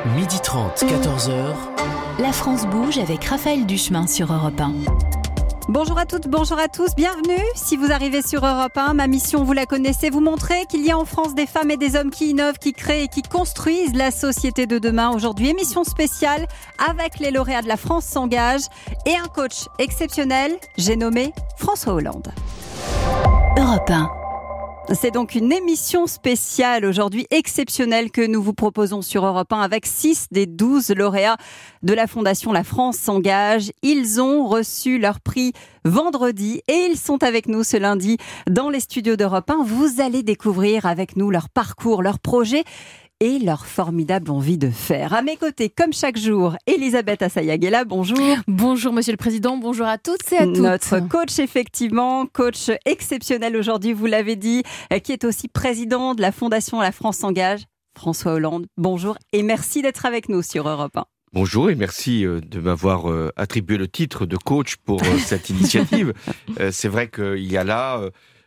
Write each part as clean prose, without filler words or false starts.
12h30, 14h. La France bouge avec Raphaël Duchemin sur Europe 1. Bonjour à toutes, bonjour à tous, bienvenue. Si vous arrivez sur Europe 1, ma mission, vous la connaissez, vous montrer qu'il y a en France des femmes et des hommes qui innovent, qui créent et qui construisent la société de demain. Aujourd'hui, émission spéciale avec les lauréats de la France s'engage et un coach exceptionnel, j'ai nommé François Hollande. Europe 1. C'est donc une émission spéciale aujourd'hui exceptionnelle que nous vous proposons sur Europe 1 avec 6 des 12 lauréats de la Fondation La France s'engage. Ils ont reçu leur prix vendredi et ils sont avec nous ce lundi dans les studios d'Europe 1. Vous allez découvrir avec nous leur parcours, leurs projets et leur formidable envie de faire. À mes côtés, comme chaque jour, Elisabeth Assayag-Ella, bonjour. Bonjour Monsieur le Président, bonjour à toutes et à tous. Notre coach, effectivement, coach exceptionnel aujourd'hui, vous l'avez dit, qui est aussi président de la Fondation La France s'engage, François Hollande. Bonjour et merci d'être avec nous sur Europe 1. Bonjour et merci de m'avoir attribué le titre de coach pour cette initiative. C'est vrai qu'il y a là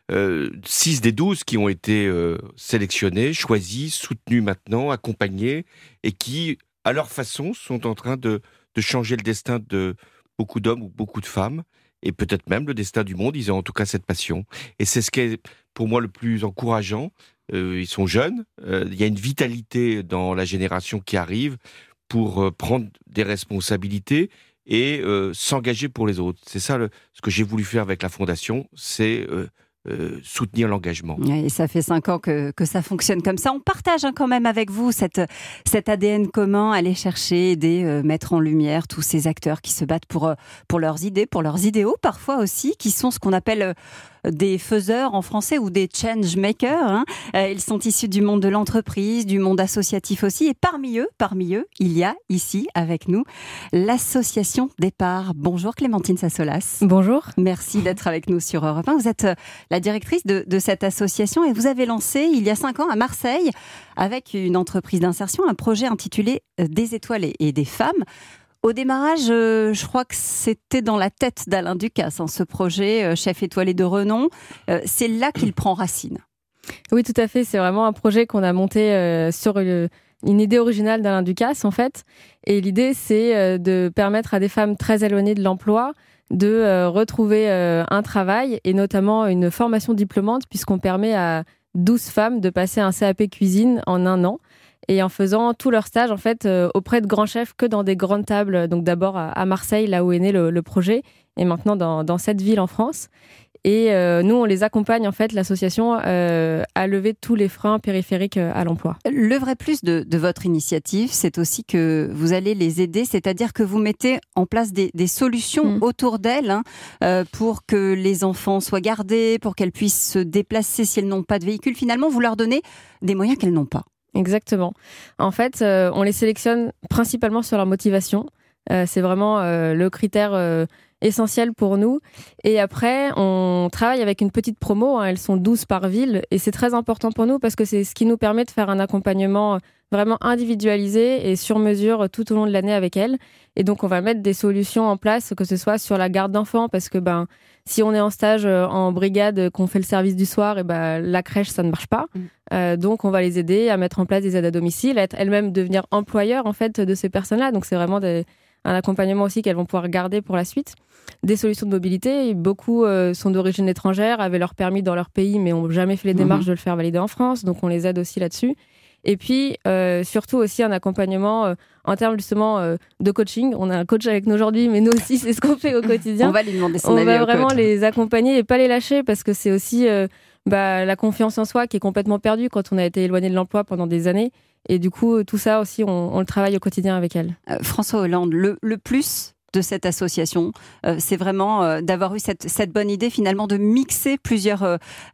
6 des 12 qui ont été sélectionnés, choisis, soutenus maintenant, accompagnés et qui, à leur façon, sont en train de changer le destin de beaucoup d'hommes ou beaucoup de femmes et peut-être même le destin du monde. Ils ont en tout cas cette passion. Et c'est ce qui est pour moi le plus encourageant. Ils sont jeunes, il y a une vitalité dans la génération qui arrive pour prendre des responsabilités et s'engager pour les autres. C'est ça ce que j'ai voulu faire avec la Fondation, c'est soutenir l'engagement. Et ça fait 5 ans que ça fonctionne comme ça. On partage quand même avec vous cet ADN commun, aller chercher, aider, mettre en lumière tous ces acteurs qui se battent pour leurs idées, pour leurs idéaux parfois aussi, qui sont ce qu'on appelle des faiseurs en français ou des change makers. Ils sont issus du monde de l'entreprise, du monde associatif aussi. Et parmi eux, il y a ici avec nous l'association Départ. Bonjour Clémentine Sassolas. Bonjour. Merci d'être avec nous sur Europe 1. Vous êtes la directrice de cette association et vous avez lancé il y a 5 ans à Marseille avec une entreprise d'insertion un projet intitulé Des étoiles et des femmes. Au démarrage, je crois que c'était dans la tête d'Alain Ducasse, ce projet chef étoilé de renom. C'est là qu'il prend racine. Oui, tout à fait. C'est vraiment un projet qu'on a monté sur une idée originale d'Alain Ducasse, en fait. Et l'idée, c'est de permettre à des femmes très éloignées de l'emploi de retrouver un travail et notamment une formation diplômante, puisqu'on permet à 12 femmes de passer un CAP cuisine en 1 an. Et en faisant tout leur stage en fait auprès de grands chefs que dans des grandes tables, donc d'abord à Marseille, là où est né le projet, et maintenant dans cette ville en France. Et nous, on les accompagne en fait, l'association, à lever tous les freins périphériques à l'emploi. Le vrai plus de votre initiative, c'est aussi que vous allez les aider, c'est-à-dire que vous mettez en place des solutions autour d'elles pour que les enfants soient gardés, pour qu'elles puissent se déplacer si elles n'ont pas de véhicule. Finalement, vous leur donnez des moyens qu'elles n'ont pas. Exactement. En fait, on les sélectionne principalement sur leur motivation. C'est vraiment le critère essentiel pour nous. Et après, on travaille avec une petite promo. Elles sont 12 par ville. Et c'est très important pour nous parce que c'est ce qui nous permet de faire un accompagnement vraiment individualisé et sur mesure tout au long de l'année avec elles. Et donc, on va mettre des solutions en place, que ce soit sur la garde d'enfants, parce que si on est en stage en brigade, qu'on fait le service du soir, et la crèche, ça ne marche pas. Donc, on va les aider à mettre en place des aides à domicile, à être elles-mêmes devenir employeurs en fait de ces personnes-là. Donc, c'est vraiment un accompagnement aussi qu'elles vont pouvoir garder pour la suite. Des solutions de mobilité. Beaucoup sont d'origine étrangère, avaient leur permis dans leur pays, mais n'ont jamais fait les démarches de le faire valider en France. Donc, on les aide aussi là-dessus. Et puis, surtout aussi un accompagnement en termes justement de coaching. On a un coach avec nous aujourd'hui, mais nous aussi, c'est ce qu'on fait au quotidien. On va lui demander son avis. On va vraiment les accompagner et pas les lâcher parce que c'est aussi la confiance en soi qui est complètement perdue quand on a été éloigné de l'emploi pendant des années. Et du coup, tout ça aussi, on le travaille au quotidien avec elle. François Hollande, le plus de cette association, c'est vraiment d'avoir eu cette bonne idée finalement de mixer plusieurs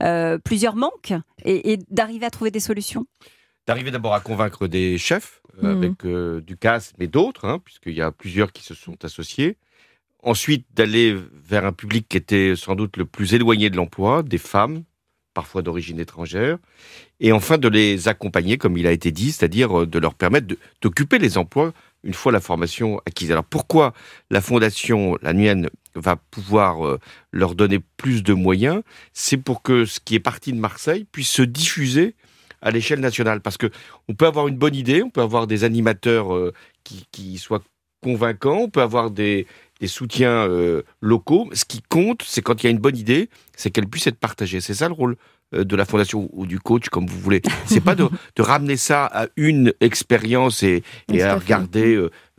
manques et d'arriver à trouver des solutions. D'arriver d'abord à convaincre des chefs, avec Ducasse, mais d'autres, puisqu'il y a plusieurs qui se sont associés. Ensuite, d'aller vers un public qui était sans doute le plus éloigné de l'emploi, des femmes, parfois d'origine étrangère. Et enfin, de les accompagner, comme il a été dit, c'est-à-dire de leur permettre d'occuper les emplois une fois la formation acquise. Alors pourquoi la fondation, la mienne, va pouvoir leur donner plus de moyens? C'est pour que ce qui est parti de Marseille puisse se diffuser à l'échelle nationale. Parce que on peut avoir une bonne idée, on peut avoir des animateurs qui soient convaincants, on peut avoir des soutiens locaux. Ce qui compte, c'est quand il y a une bonne idée, c'est qu'elle puisse être partagée. C'est ça le rôle de la fondation ou du coach, comme vous voulez. C'est pas de ramener ça à une expérience et à regarder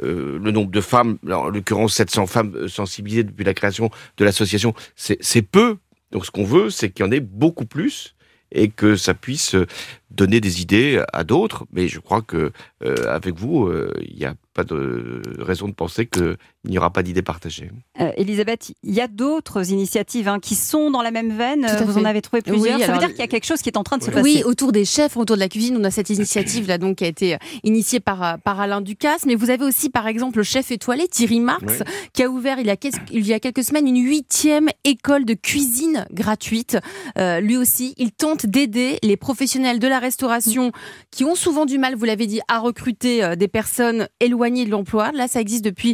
le nombre de femmes, en l'occurrence 700 femmes sensibilisées depuis la création de l'association. C'est peu. Donc ce qu'on veut, c'est qu'il y en ait beaucoup plus et que ça puisse donner des idées à d'autres. Mais je crois que avec vous, il n'y a pas de raison de penser qu'il n'y aura pas d'idées partagées. Elisabeth, il y a d'autres initiatives qui sont dans la même veine. Vous en avez trouvé plusieurs. Oui, ça veut dire qu'il y a quelque chose qui est en train de se passer. Oui, autour des chefs, autour de la cuisine, on a cette initiative là donc qui a été initiée par Alain Ducasse. Mais vous avez aussi par exemple le chef étoilé Thierry Marx qui a ouvert il y a quelques semaines une 8e école de cuisine gratuite. Lui aussi, il tente d'aider les professionnels de la restauration qui ont souvent du mal, vous l'avez dit, à recruter des personnes éloignées de l'emploi. Là, ça existe depuis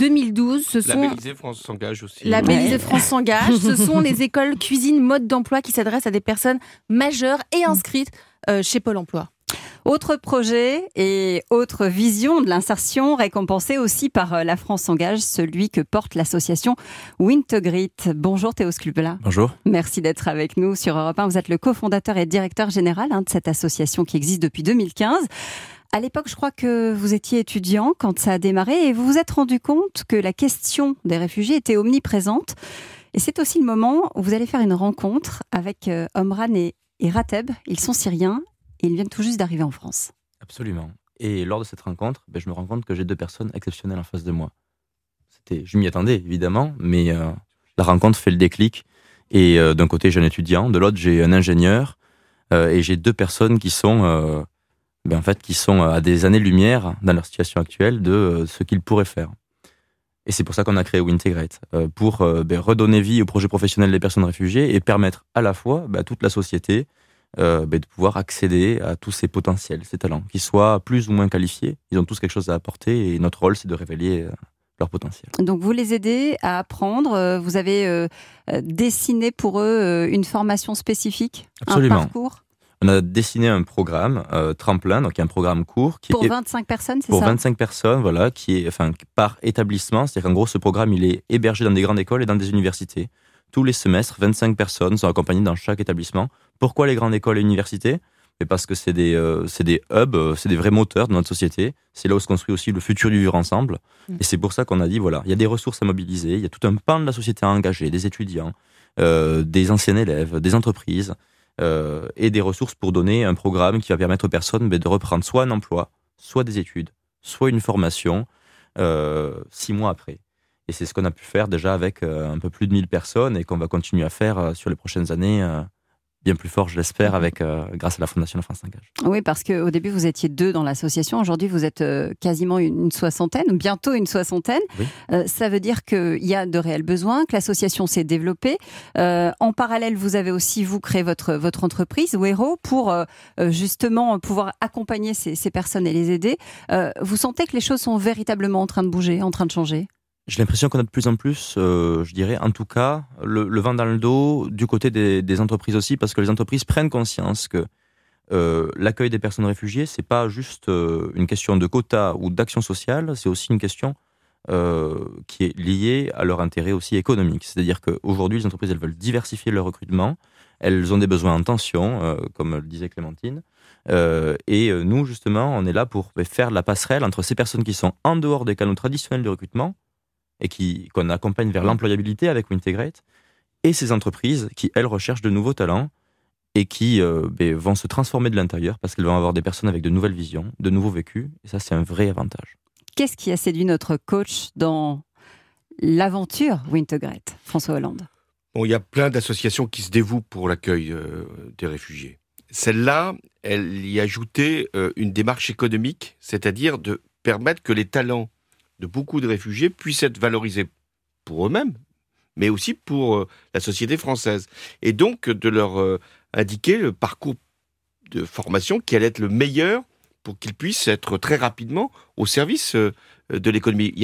2012. Labellisé France s'engage aussi. Labellisé France s'engage. Ce sont les écoles cuisine mode d'emploi qui s'adressent à des personnes majeures et inscrites chez Pôle emploi. Autre projet et autre vision de l'insertion récompensée aussi par La France s'engage, celui que porte l'association Wintegrit. Bonjour Théo Sclubela. Bonjour. Merci d'être avec nous sur Europe 1. Vous êtes le cofondateur et directeur général de cette association qui existe depuis 2015. À l'époque, je crois que vous étiez étudiant quand ça a démarré et vous vous êtes rendu compte que la question des réfugiés était omniprésente. Et c'est aussi le moment où vous allez faire une rencontre avec Omran et Rateb. Ils sont syriens et ils viennent tout juste d'arriver en France. Absolument. Et lors de cette rencontre, je me rends compte que j'ai 2 personnes exceptionnelles en face de moi. Je m'y attendais évidemment, mais la rencontre fait le déclic. Et d'un côté, j'ai un étudiant, de l'autre, j'ai un ingénieur. Et j'ai 2 personnes qui sont... qui sont à des années-lumière dans leur situation actuelle de ce qu'ils pourraient faire. Et c'est pour ça qu'on a créé Wintegrate, pour redonner vie au projet professionnel des personnes réfugiées et permettre à la fois à toute la société de pouvoir accéder à tous ces potentiels, ces talents, qu'ils soient plus ou moins qualifiés. Ils ont tous quelque chose à apporter et notre rôle, c'est de révéler leur potentiel. Donc vous les aidez à apprendre, vous avez dessiné pour eux une formation spécifique, Absolument. Un parcours. On a dessiné un programme tremplin, donc il y a un programme court qui pour est 25 personnes, c'est pour ça? 25 personnes, voilà, qui est par établissement. C'est-à-dire qu'en gros, ce programme, il est hébergé dans des grandes écoles et dans des universités. Tous les semestres, 25 personnes sont accompagnées dans chaque établissement. Pourquoi les grandes écoles et universités? Parce que c'est des hubs, c'est des vrais moteurs de notre société. C'est là où se construit aussi le futur du vivre ensemble. Et c'est pour ça qu'on a dit, voilà, il y a des ressources à mobiliser, il y a tout un pan de la société à engager, des étudiants, des anciens élèves, des entreprises, et des ressources pour donner un programme qui va permettre aux personnes de reprendre soit un emploi, soit des études, soit une formation 6 mois après. Et c'est ce qu'on a pu faire déjà avec un peu plus de 1000 personnes et qu'on va continuer à faire sur les prochaines années, bien plus fort, je l'espère, avec grâce à la Fondation La France s'engage. Oui, parce qu'au début, vous étiez 2 dans l'association. Aujourd'hui, vous êtes quasiment une soixantaine, bientôt une soixantaine. Oui. Ça veut dire qu'il y a de réels besoins, que l'association s'est développée. En parallèle, vous avez aussi, vous, créé votre entreprise, Wero, pour justement pouvoir accompagner ces personnes et les aider. Vous sentez que les choses sont véritablement en train de bouger, en train de changer ? J'ai l'impression qu'on a de plus en plus, je dirais, en tout cas, le vent dans le dos du côté des entreprises aussi, parce que les entreprises prennent conscience que l'accueil des personnes réfugiées, c'est pas juste une question de quota ou d'action sociale, c'est aussi une question qui est liée à leur intérêt aussi économique. C'est-à-dire qu'aujourd'hui, les entreprises, elles veulent diversifier leur recrutement, elles ont des besoins en tension, comme le disait Clémentine, et nous, justement, on est là pour faire la passerelle entre ces personnes qui sont en dehors des canaux traditionnels de recrutement, et qu'on accompagne vers l'employabilité avec Wintegrate, et ces entreprises qui, elles, recherchent de nouveaux talents et qui vont se transformer de l'intérieur parce qu'elles vont avoir des personnes avec de nouvelles visions, de nouveaux vécus, et ça, c'est un vrai avantage. Qu'est-ce qui a séduit notre coach dans l'aventure Wintegrate, François Hollande? Bon, il y a plein d'associations qui se dévouent pour l'accueil des réfugiés. Celle-là, elle y ajoutait une démarche économique, c'est-à-dire de permettre que les talents de beaucoup de réfugiés puissent être valorisés pour eux-mêmes, mais aussi pour la société française. Et donc, de leur indiquer le parcours de formation qui allait être le meilleur pour qu'ils puissent être très rapidement au service de l'économie. Il y a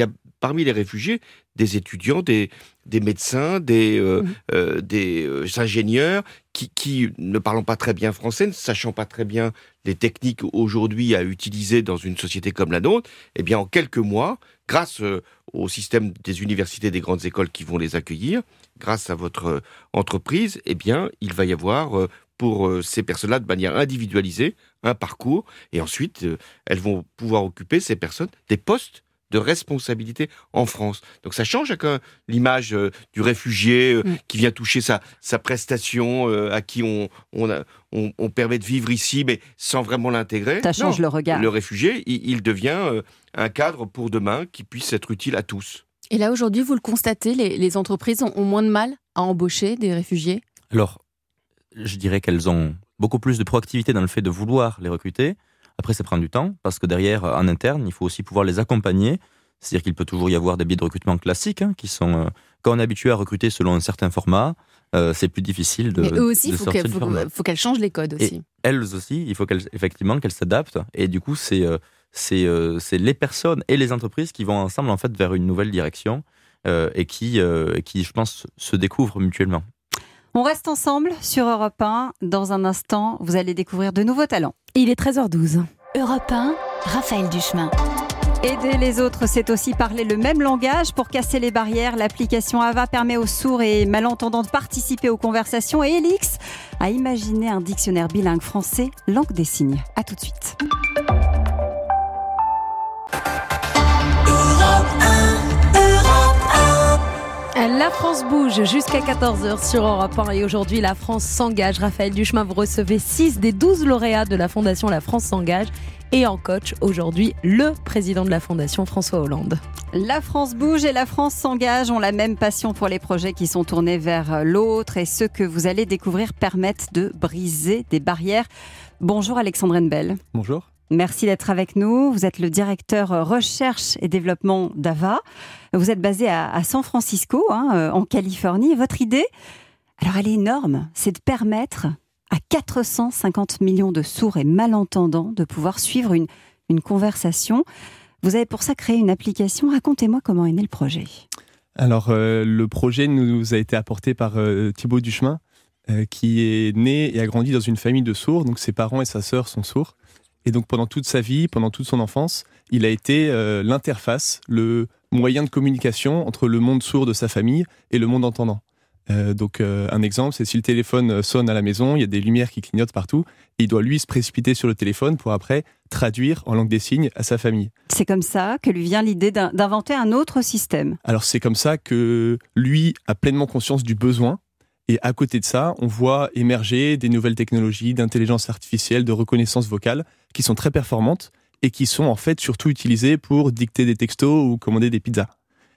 parmi les réfugiés des étudiants, des médecins, des ingénieurs qui ne parlant pas très bien français, ne sachant pas très bien les techniques aujourd'hui à utiliser dans une société comme la nôtre, eh bien en quelques mois, grâce au système des universités, des grandes écoles qui vont les accueillir, grâce à votre entreprise, eh bien il va y avoir pour ces personnes-là de manière individualisée un parcours, et ensuite elles vont pouvoir occuper, ces personnes, des postes de responsabilité en France. Donc ça change l'image du réfugié qui vient toucher sa prestation, à qui on permet de vivre ici, mais sans vraiment l'intégrer. Ça change le regard. Le réfugié, il devient un cadre pour demain qui puisse être utile à tous. Et là, aujourd'hui, vous le constatez, les entreprises ont moins de mal à embaucher des réfugiés ? Alors, je dirais qu'elles ont beaucoup plus de proactivité dans le fait de vouloir les recruter. Après, ça prend du temps, parce que derrière, en interne, il faut aussi pouvoir les accompagner. C'est-à-dire qu'il peut toujours y avoir des biais de recrutement classiques, qui sont, quand on est habitué à recruter selon un certain format, c'est plus difficile de sortir. Mais eux aussi, il faut qu'elles changent les codes aussi. Et elles aussi, il faut qu'elles s'adaptent. Et du coup, c'est les personnes et les entreprises qui vont ensemble, en fait, vers une nouvelle direction et qui, je pense, se découvrent mutuellement. On reste ensemble sur Europe 1. Dans un instant, vous allez découvrir de nouveaux talents. Il est 13h12. Europe 1, Raphaël Duchemin. Aider les autres, c'est aussi parler le même langage pour casser les barrières. L'application Ava permet aux sourds et malentendants de participer aux conversations et Elix a imaginé un dictionnaire bilingue français langue des signes. À tout de suite. La France bouge jusqu'à 14h sur Europe 1 et aujourd'hui la France s'engage. Raphaël Duchemin, vous recevez 6 des 12 lauréats de la Fondation La France s'engage et en coach aujourd'hui le président de la Fondation François Hollande. La France bouge et la France s'engage ont la même passion pour les projets qui sont tournés vers l'autre et ceux que vous allez découvrir permettent de briser des barrières. Bonjour Alexandre Bell. Bonjour. Merci d'être avec nous. Vous êtes le directeur recherche et développement d'Ava. Vous êtes basé à San Francisco, en Californie. Votre idée, alors elle est énorme, c'est de permettre à 450 millions de sourds et malentendants de pouvoir suivre une conversation. Vous avez pour ça créé une application. Racontez-moi comment est né le projet. Alors, le projet nous a été apporté par Thibaut Duchemin, qui est né et a grandi dans une famille de sourds. Donc, ses parents et sa sœur sont sourds. Et donc, pendant toute sa vie, pendant toute son enfance, il a été l'interface, le moyen de communication entre le monde sourd de sa famille et le monde entendant. Donc, un exemple, c'est si le téléphone sonne à la maison, il y a des lumières qui clignotent partout, et il doit, lui, se précipiter sur le téléphone pour après traduire en langue des signes à sa famille. C'est comme ça que lui vient l'idée d'inventer un autre système. Alors, c'est comme ça que lui a pleinement conscience du besoin. Et à côté de ça, on voit émerger des nouvelles technologies d'intelligence artificielle, de reconnaissance vocale, qui sont très performantes et qui sont en fait surtout utilisées pour dicter des textos ou commander des pizzas.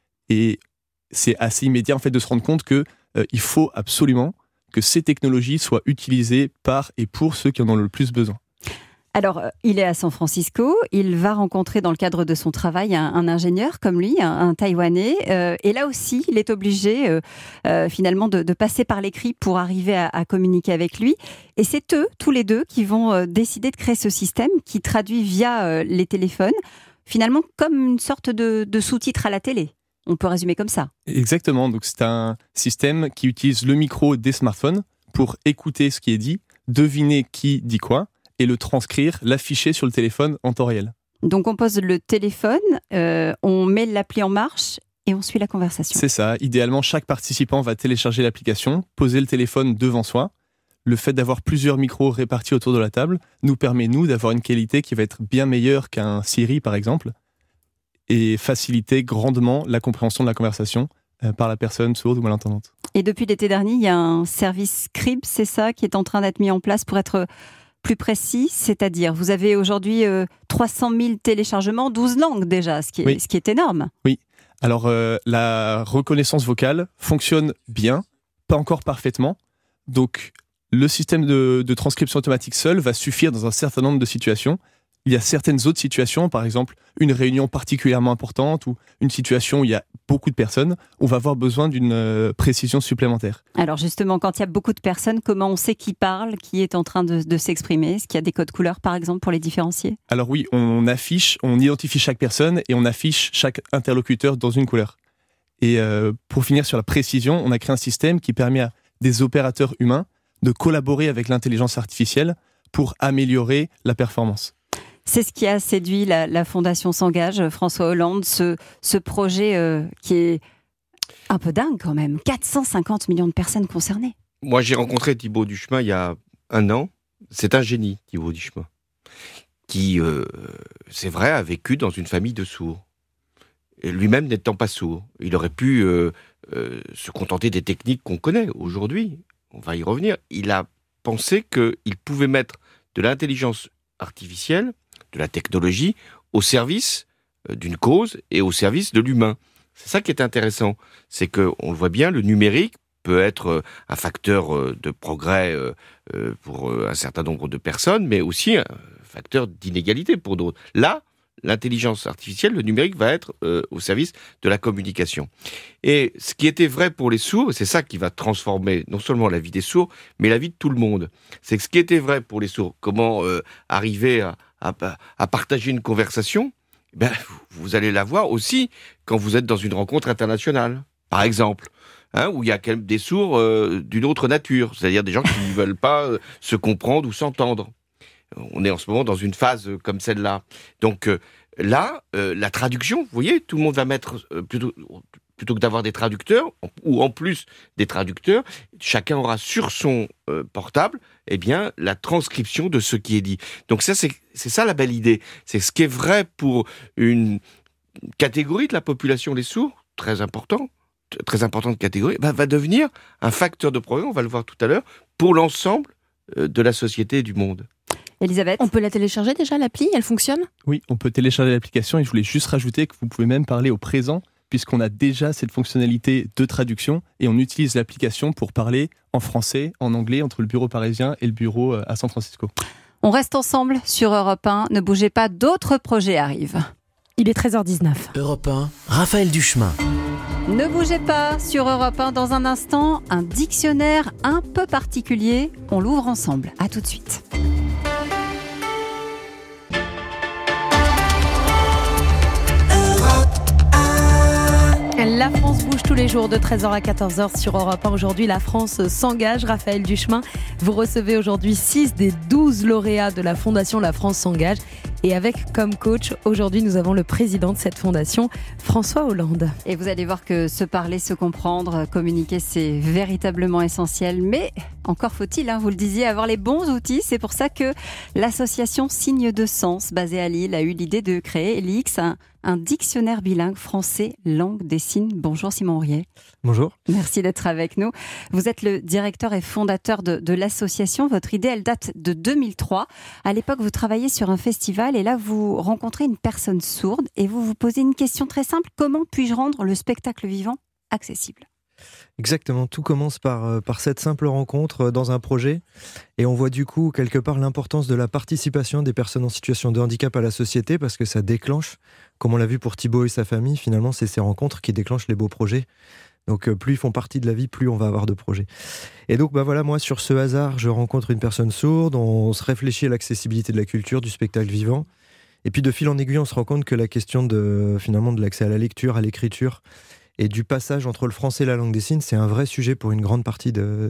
Et c'est assez immédiat en fait de se rendre compte que il faut absolument que ces technologies soient utilisées par et pour ceux qui en ont le plus besoin. Alors, il est à San Francisco, il va rencontrer dans le cadre de son travail un ingénieur comme lui, un Taïwanais, et là aussi, il est obligé finalement de passer par l'écrit pour arriver à communiquer avec lui. Et c'est eux, tous les deux, qui vont décider de créer ce système qui traduit via les téléphones, finalement comme une sorte de sous-titre à la télé. On peut résumer comme ça. Exactement, donc c'est un système qui utilise le micro des smartphones pour écouter ce qui est dit, deviner qui dit quoi, et le transcrire, l'afficher sur le téléphone en temps réel. Donc on pose le téléphone, on met l'appli en marche et on suit la conversation. C'est ça. Idéalement, chaque participant va télécharger l'application, poser le téléphone devant soi. Le fait d'avoir plusieurs micros répartis autour de la table nous permet, d'avoir une qualité qui va être bien meilleure qu'un Siri, par exemple, et faciliter grandement la compréhension de la conversation par la personne sourde ou malentendante. Et depuis l'été dernier, il y a un service Crib, c'est ça, qui est en train d'être mis en place pour être plus précis, c'est-à-dire, vous avez aujourd'hui 300 000 téléchargements, 12 langues déjà, ce qui est énorme. Oui, alors la reconnaissance vocale fonctionne bien, pas encore parfaitement, donc le système de transcription automatique seul va suffire dans un certain nombre de situations. Il y a certaines autres situations, par exemple une réunion particulièrement importante ou une situation où il y a beaucoup de personnes, on va avoir besoin d'une précision supplémentaire. Alors justement, quand il y a beaucoup de personnes, comment on sait qui parle, qui est en train de s'exprimer? Est-ce qu'il y a des codes couleurs, par exemple, pour les différencier? Alors oui, on identifie chaque personne et on affiche chaque interlocuteur dans une couleur. Et pour finir sur la précision, on a créé un système qui permet à des opérateurs humains de collaborer avec l'intelligence artificielle pour améliorer la performance. C'est ce qui a séduit la Fondation S'engage, François Hollande, ce projet qui est un peu dingue quand même. 450 millions de personnes concernées. Moi, j'ai rencontré Thibaut Duchemin il y a 1 an. C'est un génie, Thibaut Duchemin, qui, c'est vrai, a vécu dans une famille de sourds. Et lui-même n'étant pas sourd. Il aurait pu se contenter des techniques qu'on connaît aujourd'hui. On va y revenir. Il a pensé qu'il pouvait mettre de l'intelligence artificielle, de la technologie, au service d'une cause et au service de l'humain. C'est ça qui est intéressant. C'est qu'on le voit bien, le numérique peut être un facteur de progrès pour un certain nombre de personnes, mais aussi un facteur d'inégalité pour d'autres. Là, l'intelligence artificielle, le numérique va être au service de la communication. Et ce qui était vrai pour les sourds, c'est ça qui va transformer non seulement la vie des sourds, mais la vie de tout le monde. C'est que ce qui était vrai pour les sourds, comment arriver à partager une conversation, ben, vous allez la voir aussi quand vous êtes dans une rencontre internationale, par exemple. Où il y a quand même des sourds d'une autre nature, c'est-à-dire des gens qui ne veulent pas se comprendre ou s'entendre. On est en ce moment dans une phase comme celle-là. Donc là, la traduction, vous voyez, tout le monde va mettre, plutôt que d'avoir des traducteurs, ou en plus des traducteurs, chacun aura sur son portable, eh bien, la transcription de ce qui est dit. Donc ça, c'est ça la belle idée. C'est ce qui est vrai pour une catégorie de la population, les sourds, très importante catégorie, va devenir un facteur de progrès, on va le voir tout à l'heure, pour l'ensemble de la société et du monde. Elisabeth, on peut la télécharger déjà, l'appli? Elle fonctionne? Oui, on peut télécharger l'application et je voulais juste rajouter que vous pouvez même parler au présent puisqu'on a déjà cette fonctionnalité de traduction et on utilise l'application pour parler en français, en anglais, entre le bureau parisien et le bureau à San Francisco. On reste ensemble sur Europe 1. Ne bougez pas, d'autres projets arrivent. Il est 13h19. Europe 1, Raphaël Duchemin. Ne bougez pas, sur Europe 1, dans un instant, un dictionnaire un peu particulier. On l'ouvre ensemble. À tout de suite. La France bouge tous les jours de 13h à 14h sur Europe 1. Aujourd'hui, la France s'engage. Raphaël Duchemin, vous recevez aujourd'hui 6 des 12 lauréats de la Fondation La France s'engage. Et avec comme coach, aujourd'hui, nous avons le président de cette fondation, François Hollande. Et vous allez voir que se parler, se comprendre, communiquer, c'est véritablement essentiel. Mais encore faut-il, vous le disiez, avoir les bons outils. C'est pour ça que l'association Signes de Sens, basée à Lille, a eu l'idée de créer, Elix, un dictionnaire bilingue français langue des signes. Bonjour Simon Aurier. Bonjour. Merci d'être avec nous. Vous êtes le directeur et fondateur de l'association. Votre idée, elle date de 2003. À l'époque, vous travaillez sur un festival et là, vous rencontrez une personne sourde et vous vous posez une question très simple. Comment puis-je rendre le spectacle vivant accessible ? Exactement, tout commence par cette simple rencontre dans un projet et on voit du coup quelque part l'importance de la participation des personnes en situation de handicap à la société parce que ça déclenche, comme on l'a vu pour Thibaut et sa famille, finalement c'est ces rencontres qui déclenchent les beaux projets. Donc plus ils font partie de la vie, plus on va avoir de projets. Et donc voilà, moi sur ce hasard, je rencontre une personne sourde, on se réfléchit à l'accessibilité de la culture, du spectacle vivant et puis de fil en aiguille on se rend compte que la question finalement de l'accès à la lecture, à l'écriture et du passage entre le français et la langue des signes, c'est un vrai sujet pour une grande partie de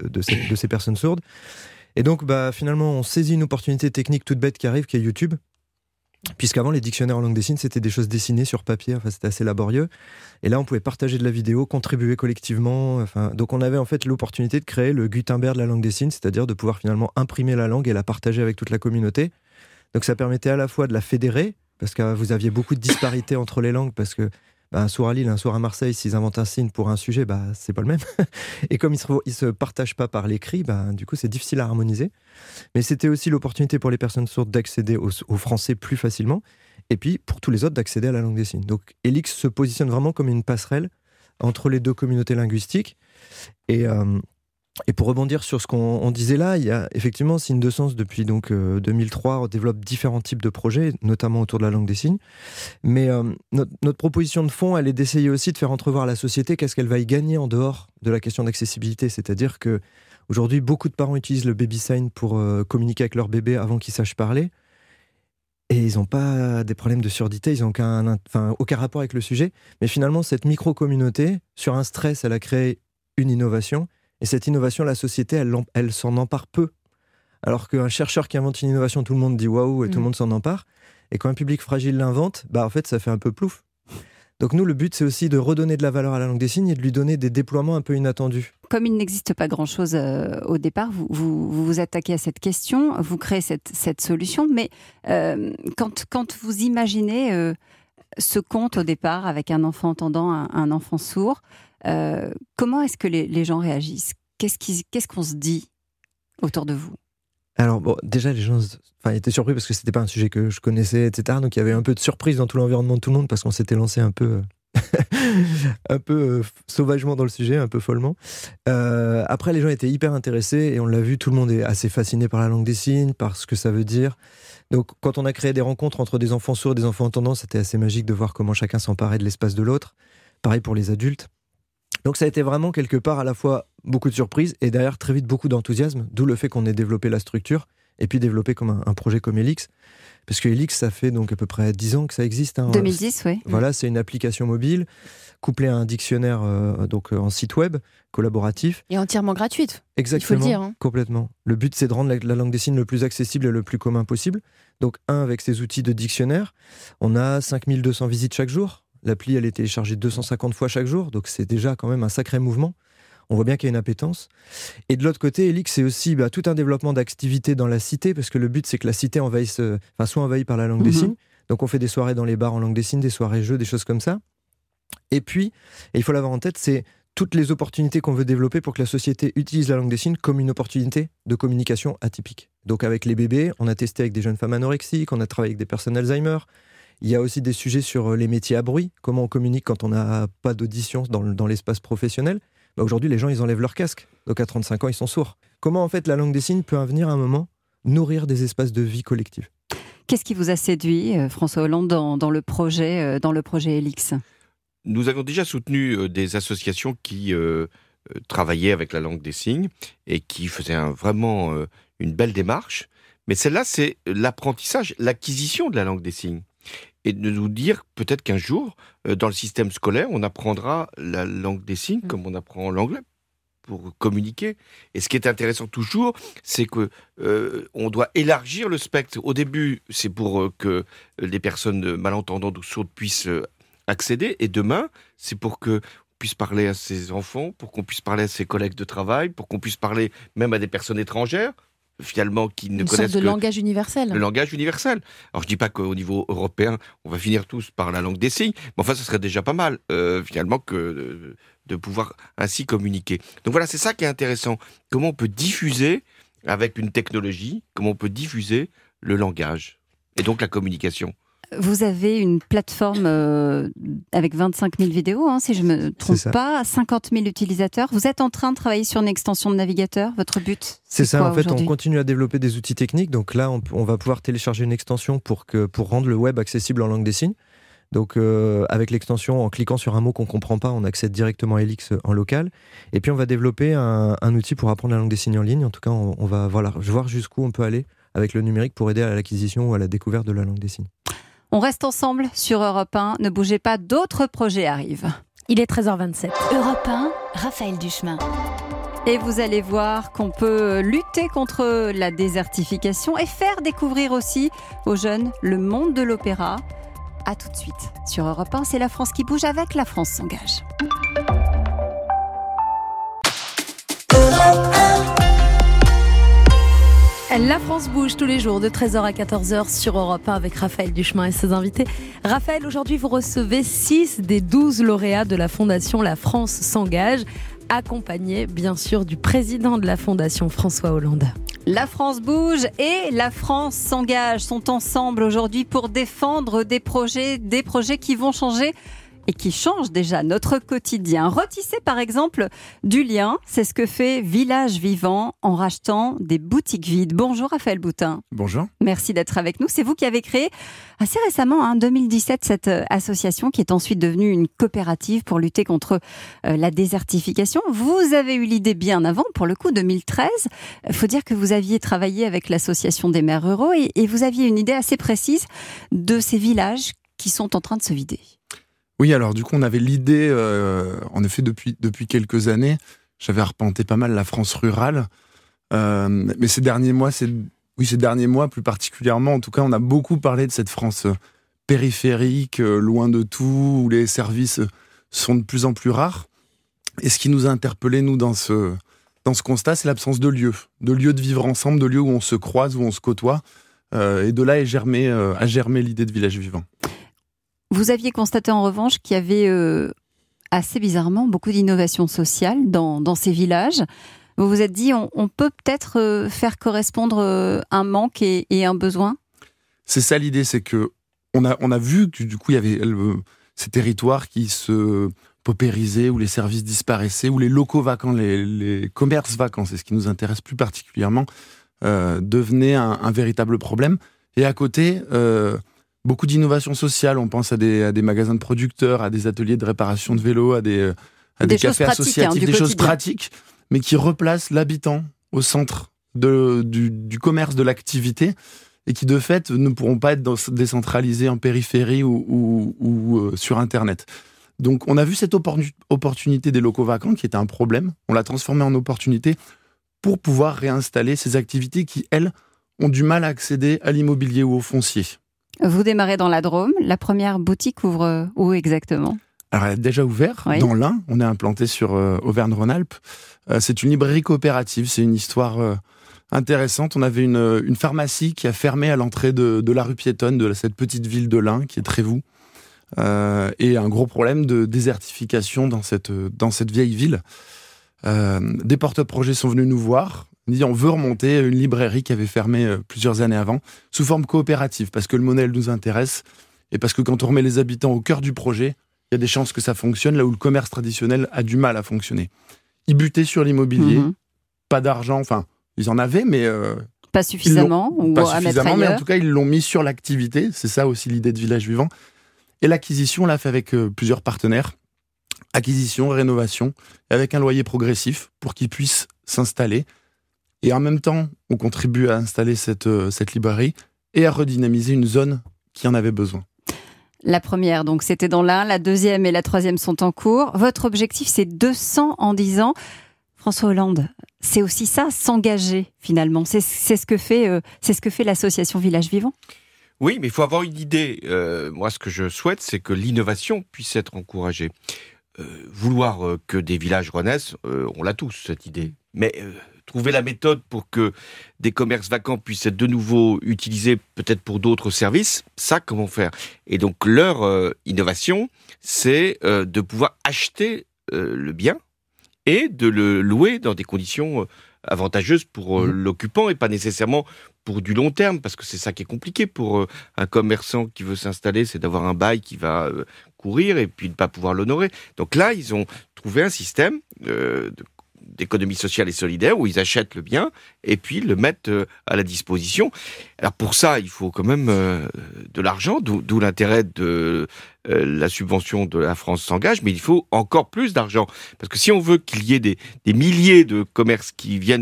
ces personnes sourdes. Et donc, finalement, on saisit une opportunité technique toute bête qui arrive, qui est YouTube. Puisqu'avant, les dictionnaires en langue des signes, c'était des choses dessinées sur papier, c'était assez laborieux. Et là, on pouvait partager de la vidéo, contribuer collectivement. Donc, on avait en fait l'opportunité de créer le Gutenberg de la langue des signes, c'est-à-dire de pouvoir finalement imprimer la langue et la partager avec toute la communauté. Donc, ça permettait à la fois de la fédérer, parce que vous aviez beaucoup de disparités entre les langues, parce que un sourd à Lille, un sourd à Marseille, s'ils inventent un signe pour un sujet, c'est pas le même. Et comme ils se partagent pas par l'écrit, du coup, c'est difficile à harmoniser. Mais c'était aussi l'opportunité pour les personnes sourdes d'accéder au français plus facilement, et puis pour tous les autres d'accéder à la langue des signes. Donc, Elix se positionne vraiment comme une passerelle entre les deux communautés linguistiques. Et Et pour rebondir sur ce qu'on disait là, il y a effectivement Signes de Sens depuis 2003, on développe différents types de projets, notamment autour de la langue des signes. Mais notre proposition de fond, elle est d'essayer aussi de faire entrevoir à la société qu'est-ce qu'elle va y gagner en dehors de la question d'accessibilité. C'est-à-dire que aujourd'hui, beaucoup de parents utilisent le baby sign pour communiquer avec leur bébé avant qu'il sache parler. Et ils n'ont pas des problèmes de surdité, ils n'ont aucun rapport avec le sujet. Mais finalement, cette micro-communauté, sur un stress, elle a créé une innovation. Et cette innovation, la société, elle s'en empare peu. Alors qu'un chercheur qui invente une innovation, tout le monde dit waouh et tout le monde s'en empare. Et quand un public fragile l'invente, en fait, ça fait un peu plouf. Donc nous, le but, c'est aussi de redonner de la valeur à la langue des signes et de lui donner des déploiements un peu inattendus. Comme il n'existe pas grand-chose au départ, vous attaquez à cette question, vous créez cette solution. Mais quand vous imaginez ce conte au départ avec un enfant entendant, un enfant sourd, comment est-ce que les gens réagissent ? Qu'est-ce qu'on se dit autour de vous ? Alors déjà les gens étaient surpris parce que c'était pas un sujet que je connaissais, etc. Donc il y avait un peu de surprise dans tout l'environnement de tout le monde parce qu'on s'était lancé un peu sauvagement dans le sujet, un peu follement. Après les gens étaient hyper intéressés et on l'a vu, tout le monde est assez fasciné par la langue des signes, par ce que ça veut dire. Donc quand on a créé des rencontres entre des enfants sourds et des enfants entendants, c'était assez magique de voir comment chacun s'emparait de l'espace de l'autre. Pareil pour les adultes. Donc ça a été vraiment quelque part à la fois beaucoup de surprises et derrière très vite beaucoup d'enthousiasme, d'où le fait qu'on ait développé la structure et puis développé comme un projet comme Elix. Parce que Elix, ça fait donc à peu près 10 ans que ça existe. 2010, oui. Voilà, c'est une application mobile couplée à un dictionnaire en site web collaboratif. Et entièrement gratuite. Exactement, il faut le dire. Complètement. Le but, c'est de rendre la langue des signes le plus accessible et le plus commun possible. Donc avec ces outils de dictionnaire, on a 5200 visites chaque jour. L'appli, elle est téléchargée 250 fois chaque jour, donc c'est déjà quand même un sacré mouvement. On voit bien qu'il y a une appétence. Et de l'autre côté, Elix, c'est aussi tout un développement d'activité dans la cité, parce que le but, c'est que la cité soit envahie par la langue des signes. Donc on fait des soirées dans les bars en langue des signes, des soirées jeux, des choses comme ça. Et puis, il faut l'avoir en tête, c'est toutes les opportunités qu'on veut développer pour que la société utilise la langue des signes comme une opportunité de communication atypique. Donc avec les bébés, on a testé avec des jeunes femmes anorexiques, on a travaillé avec des personnes Alzheimer. Il y a aussi des sujets sur les métiers à bruit, comment on communique quand on n'a pas d'audition dans l'espace professionnel. Aujourd'hui, les gens, ils enlèvent leur casque. Donc à 35 ans, ils sont sourds. Comment, en fait, la langue des signes peut venir à un moment nourrir des espaces de vie collective ? Qu'est-ce qui vous a séduit, François Hollande, dans le projet Elix ? Nous avions déjà soutenu des associations qui travaillaient avec la langue des signes et qui faisaient vraiment une belle démarche. Mais celle-là, c'est l'apprentissage, l'acquisition de la langue des signes. Et de nous dire peut-être qu'un jour, dans le système scolaire, on apprendra la langue des signes comme on apprend l'anglais pour communiquer. Et ce qui est intéressant toujours, c'est que on doit élargir le spectre. Au début, c'est pour que les personnes malentendantes ou sourdes puissent accéder. Et demain, c'est pour qu'on puisse parler à ses enfants, pour qu'on puisse parler à ses collègues de travail, pour qu'on puisse parler même à des personnes étrangères, finalement, qui ne connaissent de langage universel. Le langage universel. Alors, je dis pas qu'au niveau européen, on va finir tous par la langue des signes, mais enfin, ce serait déjà pas mal, finalement, que de pouvoir ainsi communiquer. Donc voilà, c'est ça qui est intéressant. Comment on peut diffuser, avec une technologie, comment on peut diffuser le langage, et donc la communication. Vous avez une plateforme avec 25 000 vidéos, si je ne me trompe pas, 50 000 utilisateurs. Vous êtes en train de travailler sur une extension de navigateur. Votre but, c'est ça, en fait, aujourd'hui ? On continue à développer des outils techniques. Donc là, on va pouvoir télécharger une extension pour rendre le web accessible en langue des signes. Donc avec l'extension, en cliquant sur un mot qu'on ne comprend pas, on accède directement à Elix en local. Et puis on va développer un outil pour apprendre la langue des signes en ligne. En tout cas, on va voir jusqu'où on peut aller avec le numérique pour aider à l'acquisition ou à la découverte de la langue des signes. On reste ensemble sur Europe 1. Ne bougez pas, d'autres projets arrivent. Il est 13h27. Europe 1, Raphaël Duchemin. Et vous allez voir qu'on peut lutter contre la désertification et faire découvrir aussi aux jeunes le monde de l'opéra. À tout de suite. Sur Europe 1, c'est La France qui bouge avec La France s'engage. La France bouge tous les jours de 13h à 14h sur Europe 1 avec Raphaël Duchemin et ses invités. Raphaël, aujourd'hui vous recevez 6 des 12 lauréats de la Fondation La France s'engage, accompagnés bien sûr du président de la Fondation, François Hollande. La France bouge et la France s'engage sont ensemble aujourd'hui pour défendre des projets qui vont changer et qui change déjà notre quotidien. Retisser par exemple du lien, c'est ce que fait Village Vivant en rachetant des boutiques vides. Bonjour Raphaël Boutin. Bonjour. Merci d'être avec nous. C'est vous qui avez créé assez récemment, en 2017, cette association qui est ensuite devenue une coopérative pour lutter contre la désertification. Vous avez eu l'idée bien avant, pour le coup, 2013. Il faut dire que vous aviez travaillé avec l'association des maires ruraux et vous aviez une idée assez précise de ces villages qui sont en train de se vider. Oui, alors du coup, on avait l'idée, en effet, depuis quelques années. J'avais arpenté pas mal la France rurale. Mais ces derniers mois plus particulièrement, en tout cas, on a beaucoup parlé de cette France périphérique, loin de tout, où les services sont de plus en plus rares. Et ce qui nous a interpellés, nous, dans ce constat, c'est l'absence de lieux de vivre ensemble, de lieux où on se croise, où on se côtoie. Et de là a germé l'idée de Village Vivant. Vous aviez constaté en revanche qu'il y avait assez bizarrement beaucoup d'innovation sociale dans ces villages. Vous vous êtes dit, on peut peut-être faire correspondre un manque et un besoin ? C'est ça l'idée, c'est que on a vu que du coup il y avait ces territoires qui se paupérisaient, où les services disparaissaient, où les locaux vacants, les commerces vacants, c'est ce qui nous intéresse plus particulièrement, devenaient un véritable problème. Et à côté, beaucoup d'innovations sociales. On pense à des magasins de producteurs, à des ateliers de réparation de vélos, à des cafés associatifs, des choses pratiques, mais qui replacent l'habitant au centre du commerce, de l'activité, et qui de fait ne pourront pas être décentralisés en périphérie ou sur Internet. Donc on a vu cette opportunité des locaux vacants qui était un problème. On l'a transformée en opportunité pour pouvoir réinstaller ces activités qui, elles, ont du mal à accéder à l'immobilier ou au foncier. Vous démarrez dans la Drôme. La première boutique ouvre où exactement ? Alors, elle est déjà ouverte dans l'Ain. On est implanté sur Auvergne-Rhône-Alpes. C'est une librairie coopérative. C'est une histoire intéressante. On avait une pharmacie qui a fermé à l'entrée de la rue piétonne de cette petite ville de l'Ain, qui est Trévoux. Et un gros problème de désertification dans cette vieille ville. Des porte-projets sont venus nous voir. On veut remonter une librairie qui avait fermé plusieurs années avant, sous forme coopérative, parce que le modèle nous intéresse, et parce que quand on remet les habitants au cœur du projet, il y a des chances que ça fonctionne, là où le commerce traditionnel a du mal à fonctionner. Ils butaient sur l'immobilier, pas d'argent, enfin, ils en avaient, mais... pas suffisamment, à mettre ailleurs. Mais en tout cas, ils l'ont mis sur l'activité, c'est ça aussi l'idée de Village Vivant. Et l'acquisition, on l'a fait avec plusieurs partenaires, acquisition, rénovation, avec un loyer progressif pour qu'ils puissent s'installer. Et en même temps, on contribue à installer cette librairie et à redynamiser une zone qui en avait besoin. La première, donc, c'était dans l'Ain. La deuxième et la troisième sont en cours. Votre objectif, c'est 200 en 10 ans. François Hollande, c'est aussi ça, s'engager finalement. C'est ce que fait l'association Village Vivant. Oui, mais il faut avoir une idée. Moi, ce que je souhaite, c'est que l'innovation puisse être encouragée. Vouloir que des villages renaissent, on l'a tous, cette idée. Mais trouver la méthode pour que des commerces vacants puissent être de nouveau utilisés peut-être pour d'autres services, ça, comment faire ? Et donc, leur innovation, c'est de pouvoir acheter le bien et de le louer dans des conditions avantageuses pour l'occupant et pas nécessairement pour du long terme, parce que c'est ça qui est compliqué pour un commerçant qui veut s'installer, c'est d'avoir un bail qui va courir et puis de ne pas pouvoir l'honorer. Donc là, ils ont trouvé un système d'économie sociale et solidaire où ils achètent le bien et puis le mettent à la disposition. Alors pour ça, il faut quand même de l'argent, d'où l'intérêt de la subvention de la France s'engage, mais il faut encore plus d'argent. Parce que si on veut qu'il y ait des milliers de commerces qui viennent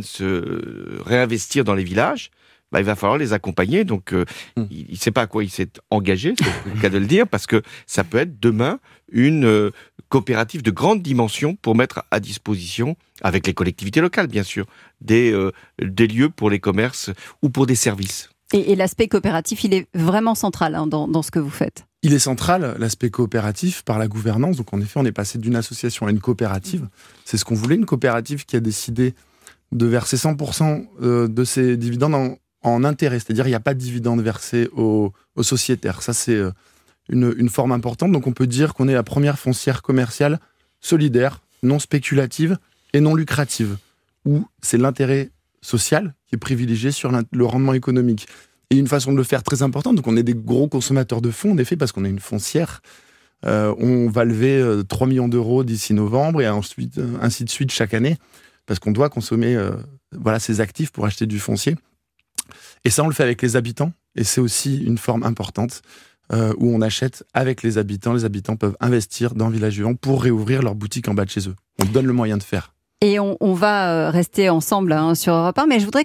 se réinvestir dans les villages, il va falloir les accompagner. Donc, il ne sait pas à quoi il s'est engagé, c'est le cas de le dire, parce que ça peut être demain une coopérative de grande dimension pour mettre à disposition, avec les collectivités locales bien sûr, des lieux pour les commerces ou pour des services. Et l'aspect coopératif, il est vraiment central dans ce que vous faites. Il est central, l'aspect coopératif, par la gouvernance. Donc en effet, on est passé d'une association à une coopérative. C'est ce qu'on voulait, une coopérative qui a décidé de verser 100% de ses dividendes en intérêt, c'est-à-dire il n'y a pas de dividendes versés aux sociétaires. Ça, c'est une forme importante. Donc on peut dire qu'on est la première foncière commerciale solidaire, non spéculative et non lucrative, où c'est l'intérêt social qui est privilégié sur le rendement économique. Et une façon de le faire très importante, donc on est des gros consommateurs de fonds, en effet, parce qu'on est une foncière, On va lever 3 millions d'euros d'ici novembre et ensuite, ainsi de suite chaque année, parce qu'on doit consommer ces actifs pour acheter du foncier. Et ça, on le fait avec les habitants. Et c'est aussi une forme importante où on achète avec les habitants. Les habitants peuvent investir dans Village Vivant pour réouvrir leur boutique en bas de chez eux. On donne le moyen de faire. Et on va rester ensemble sur Europe 1, mais je voudrais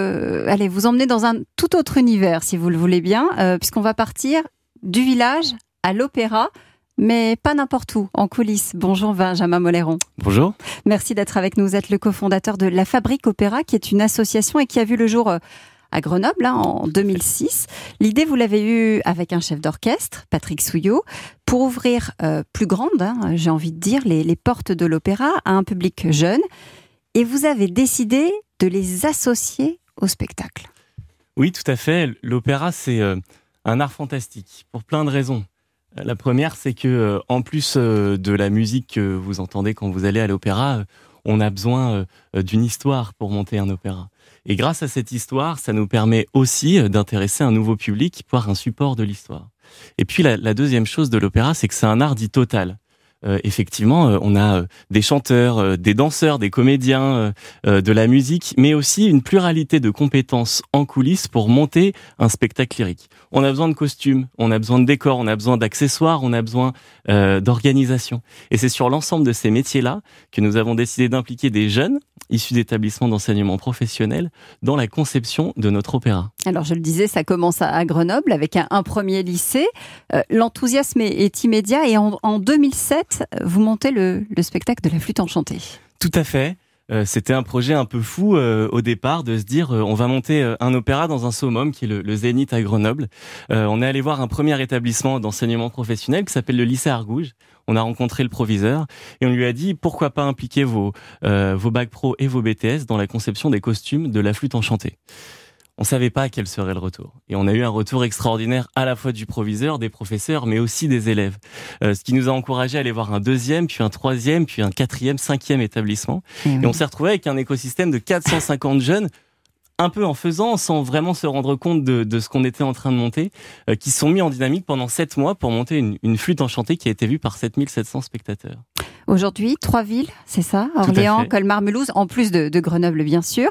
vous emmener dans un tout autre univers, si vous le voulez bien, puisqu'on va partir du village à l'opéra, mais pas n'importe où, en coulisses. Bonjour Benjamin Moléron. Bonjour. Merci d'être avec nous. Vous êtes le cofondateur de La Fabrique Opéra, qui est une association et qui a vu le jour à Grenoble en 2006. L'idée, vous l'avez eue avec un chef d'orchestre, Patrick Souillot, pour ouvrir plus grande, j'ai envie de dire, les portes de l'opéra à un public jeune. Et vous avez décidé de les associer au spectacle. Oui, tout à fait. L'opéra, c'est un art fantastique, pour plein de raisons. La première, c'est que en plus de la musique que vous entendez quand vous allez à l'opéra, on a besoin d'une histoire pour monter un opéra. Et grâce à cette histoire, ça nous permet aussi d'intéresser un nouveau public par un support de l'histoire. Et puis la deuxième chose de l'opéra, c'est que c'est un art dit total. Effectivement, on a des chanteurs, des danseurs, des comédiens, de la musique, mais aussi une pluralité de compétences en coulisses pour monter un spectacle lyrique. On a besoin de costumes, on a besoin de décors, on a besoin d'accessoires, on a besoin d'organisation. Et c'est sur l'ensemble de ces métiers-là que nous avons décidé d'impliquer des jeunes issus d'établissements d'enseignement professionnel dans la conception de notre opéra. Alors je le disais, ça commence à Grenoble avec un premier lycée. L'enthousiasme est immédiat et en 2007, vous montez le spectacle de la flûte enchantée. Tout à fait. C'était un projet un peu fou au départ de se dire on va monter un opéra dans un summum qui est le Zénith à Grenoble. On est allé voir un premier établissement d'enseignement professionnel qui s'appelle le lycée Argouges. On a rencontré le proviseur et on lui a dit pourquoi pas impliquer vos bacs pro et vos BTS dans la conception des costumes de la flûte enchantée. On savait pas quel serait le retour. Et on a eu un retour extraordinaire à la fois du proviseur, des professeurs, mais aussi des élèves. Ce qui nous a encouragé à aller voir un deuxième, puis un troisième, puis un quatrième, cinquième établissement. Et on s'est retrouvé avec un écosystème de 450 jeunes, un peu en faisant, sans vraiment se rendre compte de ce qu'on était en train de monter, qui sont mis en dynamique pendant 7 mois pour monter une flûte enchantée qui a été vue par 7700 spectateurs. Aujourd'hui, 3 villes, c'est ça ? Orléans, Colmar, Mulhouse, en plus de Grenoble, bien sûr.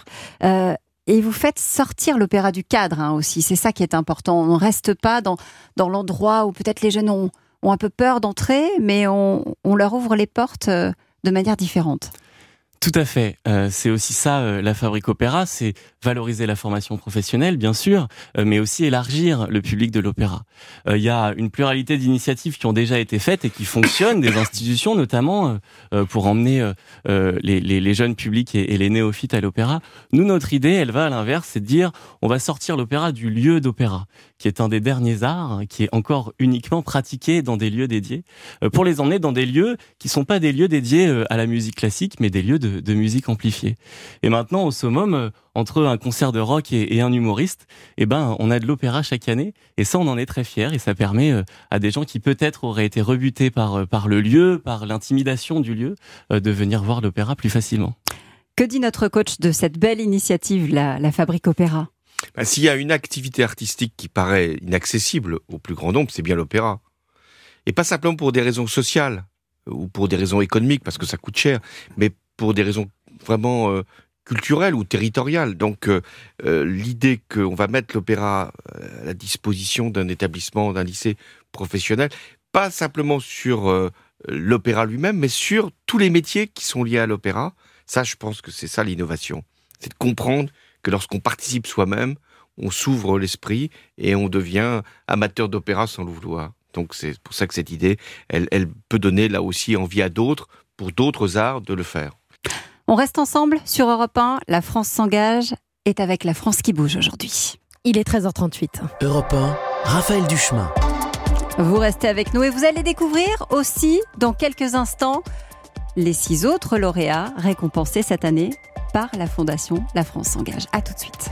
Et vous faites sortir l'opéra du cadre aussi, c'est ça qui est important. On ne reste pas dans l'endroit où peut-être les jeunes ont un peu peur d'entrer, mais on leur ouvre les portes de manière différente. Tout à fait. C'est aussi ça, la Fabrique Opéra, c'est valoriser la formation professionnelle, bien sûr, mais aussi élargir le public de l'opéra. Il y a une pluralité d'initiatives qui ont déjà été faites et qui fonctionnent, des institutions notamment, pour emmener les jeunes publics et les néophytes à l'opéra. Nous, notre idée, elle va à l'inverse, c'est de dire, on va sortir l'opéra du lieu d'opéra, qui est un des derniers arts, qui est encore uniquement pratiqué dans des lieux dédiés, pour les emmener dans des lieux qui sont pas des lieux dédiés à la musique classique, mais des lieux de musique amplifiée. Et maintenant, au summum, entre un concert de rock et un humoriste, on a de l'opéra chaque année, et ça, on en est très fiers, et ça permet à des gens qui peut-être auraient été rebutés par le lieu, par l'intimidation du lieu, de venir voir l'opéra plus facilement. Que dit notre coach de cette belle initiative, la Fabrique Opéra ? S'il y a une activité artistique qui paraît inaccessible au plus grand nombre, c'est bien l'opéra. Et pas simplement pour des raisons sociales, ou pour des raisons économiques, parce que ça coûte cher, mais pour des raisons vraiment culturelles ou territoriales. Donc l'idée qu'on va mettre l'opéra à la disposition d'un établissement, d'un lycée professionnel, pas simplement sur l'opéra lui-même, mais sur tous les métiers qui sont liés à l'opéra, ça je pense que c'est ça l'innovation. C'est de comprendre que lorsqu'on participe soi-même, on s'ouvre l'esprit et on devient amateur d'opéra sans le vouloir. Donc c'est pour ça que cette idée, elle peut donner là aussi envie à d'autres, pour d'autres arts, de le faire. On reste ensemble sur Europe 1. La France s'engage est avec La France qui bouge aujourd'hui. Il est 13h38. Europe 1, Raphaël Duchemin. Vous restez avec nous et vous allez découvrir aussi, dans quelques instants, les 6 autres lauréats récompensés cette année par la Fondation La France s'engage. À tout de suite.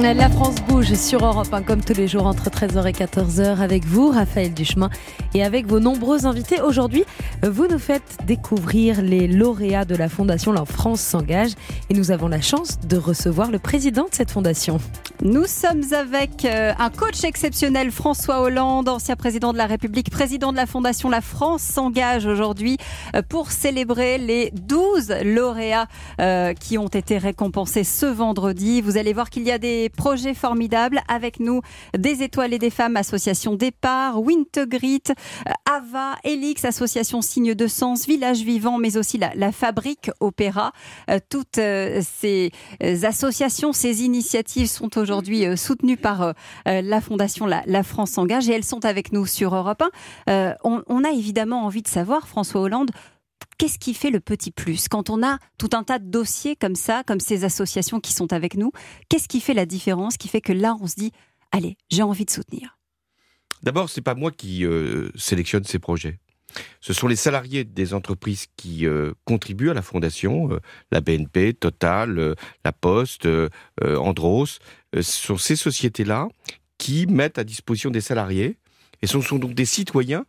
La France bouge sur Europe 1 comme tous les jours entre 13h et 14h avec vous, Raphaël Duchemin, et avec vos nombreux invités. Aujourd'hui, vous nous faites découvrir les lauréats de la fondation La France s'engage et nous avons la chance de recevoir le président de cette fondation. Nous sommes avec un coach exceptionnel, François Hollande, ancien président de la République, président de la fondation La France s'engage aujourd'hui pour célébrer les 12 lauréats qui ont été récompensés ce vendredi. Vous allez voir qu'il y a des projets formidables avec nous, des étoiles et des femmes, association Départ, Wintegrit, Ava, Elix, association Signe de Sens, Village Vivant, mais aussi la Fabrique Opéra. Toutes ces associations, ces initiatives sont aujourd'hui soutenues par la fondation La France s'engage et elles sont avec nous sur Europe 1. On a évidemment envie de savoir, François Hollande, qu'est-ce qui fait le petit plus quand on a tout un tas de dossiers comme ça, comme ces associations qui sont avec nous? Qu'est-ce qui fait la différence, qui fait que là, on se dit « Allez, j'ai envie de soutenir ». D'abord, c'est pas moi qui sélectionne ces projets. Ce sont les salariés des entreprises qui contribuent à la fondation, la BNP, Total, la Poste, Andros. Ce sont ces sociétés-là qui mettent à disposition des salariés, et ce sont donc des citoyens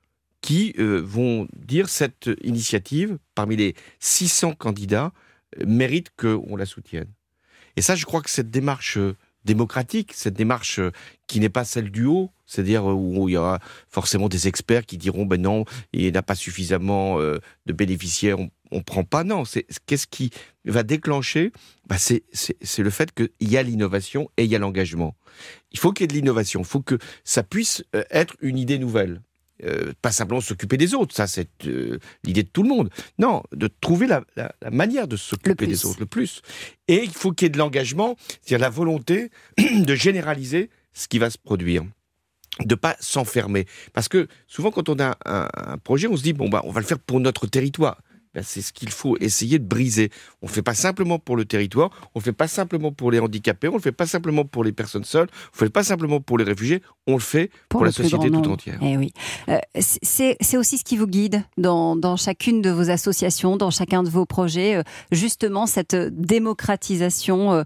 qui vont dire cette initiative, parmi les 600 candidats, mérite qu'on la soutienne. Et ça, je crois que cette démarche démocratique, cette démarche qui n'est pas celle du haut, c'est-à-dire où il y aura forcément des experts qui diront ben non, il n'y a pas suffisamment de bénéficiaires, on prend pas. Non, qu'est-ce qui va déclencher? C'est le fait qu'il y a l'innovation et il y a l'engagement. Il faut qu'il y ait de l'innovation, il faut que ça puisse être une idée nouvelle. Pas simplement s'occuper des autres, ça c'est l'idée de tout le monde. Non, de trouver la manière de s'occuper des autres, le plus. Et il faut qu'il y ait de l'engagement, c'est-à-dire la volonté de généraliser ce qui va se produire. De pas s'enfermer. Parce que souvent quand on a un projet, on se dit on va le faire pour notre territoire. C'est ce qu'il faut essayer de briser. On ne fait pas simplement pour le territoire, on ne fait pas simplement pour les handicapés, on ne le fait pas simplement pour les personnes seules, on ne le fait pas simplement pour les réfugiés, on le fait pour la société tout entière. Eh oui. C'est aussi ce qui vous guide dans chacune de vos associations, dans chacun de vos projets, justement cette démocratisation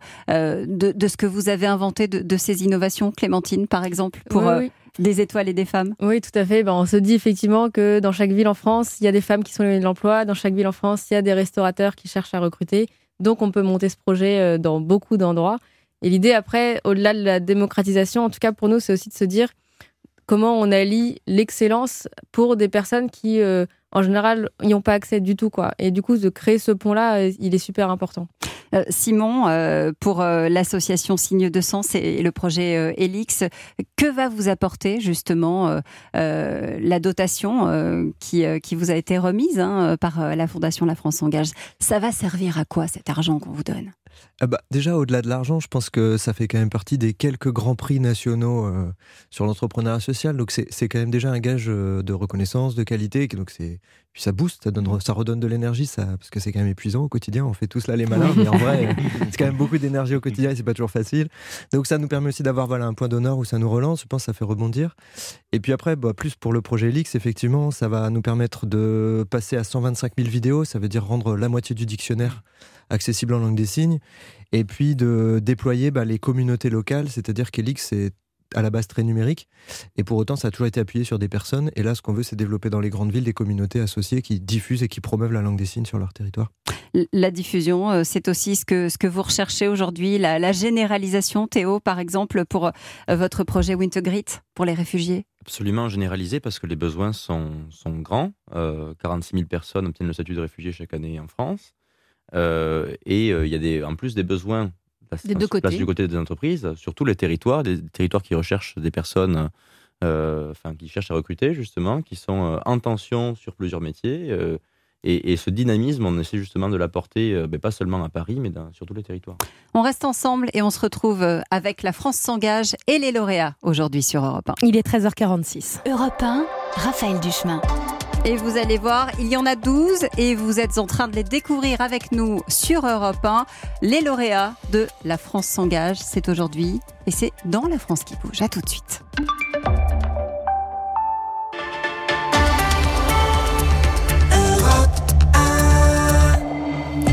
de ce que vous avez inventé, de ces innovations, Clémentine, par exemple, pour... Oui. Des étoiles et des femmes. Oui, tout à fait. On se dit effectivement que dans chaque ville en France, il y a des femmes qui sont éloignées de l'emploi. Dans chaque ville en France, il y a des restaurateurs qui cherchent à recruter. Donc, on peut monter ce projet dans beaucoup d'endroits. Et l'idée, après, au-delà de la démocratisation, en tout cas pour nous, c'est aussi de se dire comment on allie l'excellence pour des personnes qui, en général, n'y ont pas accès du tout, quoi. Et du coup, de créer ce pont-là, il est super important. Simon, pour l'association Signe de Sens et le projet Elix, que va vous apporter justement la dotation qui vous a été remise par la Fondation La France s'engage? Ça va servir à quoi cet argent qu'on vous donne? Déjà, au-delà de l'argent, je pense que ça fait quand même partie des quelques grands prix nationaux sur l'entrepreneuriat social. Donc c'est quand même déjà un gage de reconnaissance, de qualité. Donc puis ça booste, ça redonne de l'énergie, parce que c'est quand même épuisant au quotidien. On fait tous là les malins, mais en vrai, c'est quand même beaucoup d'énergie au quotidien et c'est pas toujours facile. Donc ça nous permet aussi d'avoir un point d'honneur où ça nous relance. Je pense que ça fait rebondir. Et puis après, plus pour le projet Elix, effectivement, ça va nous permettre de passer à 125 000 vidéos. Ça veut dire rendre la moitié du dictionnaire accessible en langue des signes, et puis de déployer les communautés locales, c'est-à-dire qu'Elix c'est à la base très numérique, et pour autant ça a toujours été appuyé sur des personnes, et là ce qu'on veut c'est développer dans les grandes villes des communautés associées qui diffusent et qui promeuvent la langue des signes sur leur territoire. La diffusion, c'est aussi ce que vous recherchez aujourd'hui, la généralisation, Théo, par exemple, pour votre projet Wintegrit, pour les réfugiés? Absolument généralisé, parce que les besoins sont grands. 46 000 personnes obtiennent le statut de réfugié chaque année en France. Et il y a en plus des besoins des deux côtés. Du côté des entreprises, sur tous les territoires, des territoires qui recherchent des personnes, qui cherchent à recruter justement, qui sont en tension sur plusieurs métiers. Et ce dynamisme, on essaie justement de l'apporter, pas seulement à Paris, mais sur tous les territoires. On reste ensemble et on se retrouve avec La France s'engage et les lauréats aujourd'hui sur Europe 1. Il est 13h46. Europe 1, Raphaël Duchemin. Et vous allez voir, il y en a 12 et vous êtes en train de les découvrir avec nous sur Europe 1. Les lauréats de La France s'engage, c'est aujourd'hui et c'est dans La France qui bouge. À tout de suite.